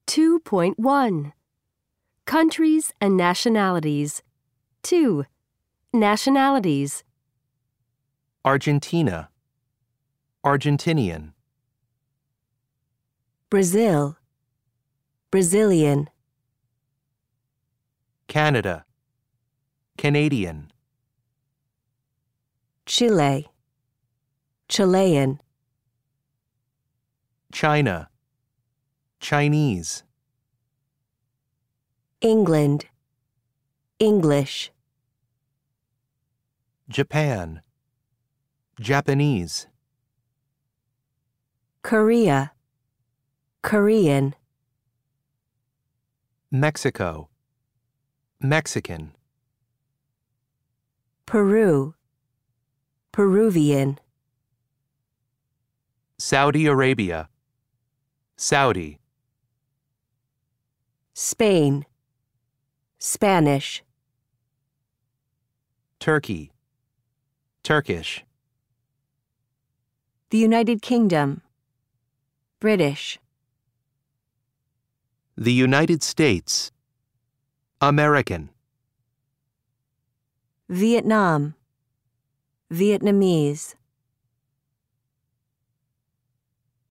2.1 Countries and Nationalities. 2. Nationalities. Argentina, Argentinian. Brazil, Brazilian. Canada, Canadian. Chile, Chilean. China, Chinese. England, English. Japan, Japanese. Korea, Korean. Mexico, Mexican. Peru, Peruvian. Saudi Arabia, Saudi. Spain, Spanish. Turkey, Turkish. The United Kingdom, British. The United States, American. Vietnam, Vietnamese.